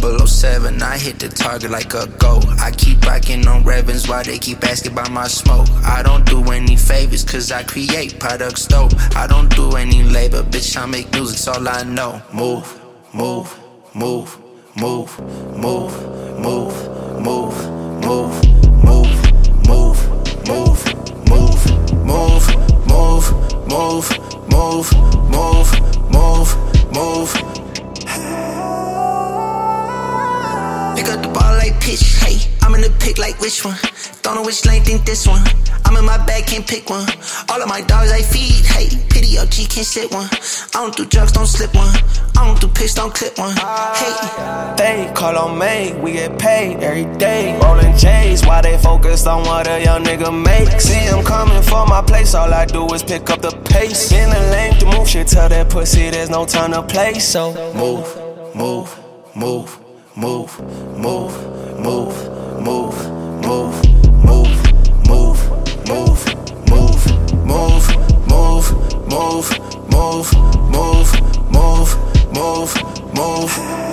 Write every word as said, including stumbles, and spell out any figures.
double oh seven, I hit the target like a goat. I keep rocking on Revens while they keep asking about my smoke. I don't do any favors cause I create products dope. I don't do any labor, bitch, I make music's all I know. Move, move, move, move, move, move, move, move, move, move, move, move, move, move, move, move, move, move, move. Pick up the ball like pitch, hey, I'm in the pick like which one? Don't know which lane, think this one. I'm in my bag, can't pick one. All of my dogs I feed, hey, pity O G, can't sit one. I don't do drugs, don't slip one. I don't do pics, don't clip one. Hey, they call on me, we get paid every day. Rolling J's, why they focused on what a young nigga makes? See him coming for my place, all I do is pick up the pace. In the lane to move shit, tell that pussy there's no time to play. So move, move, move, move, move, move, move, move, move, move, move, move, move, move, move, move, move, move, move, move.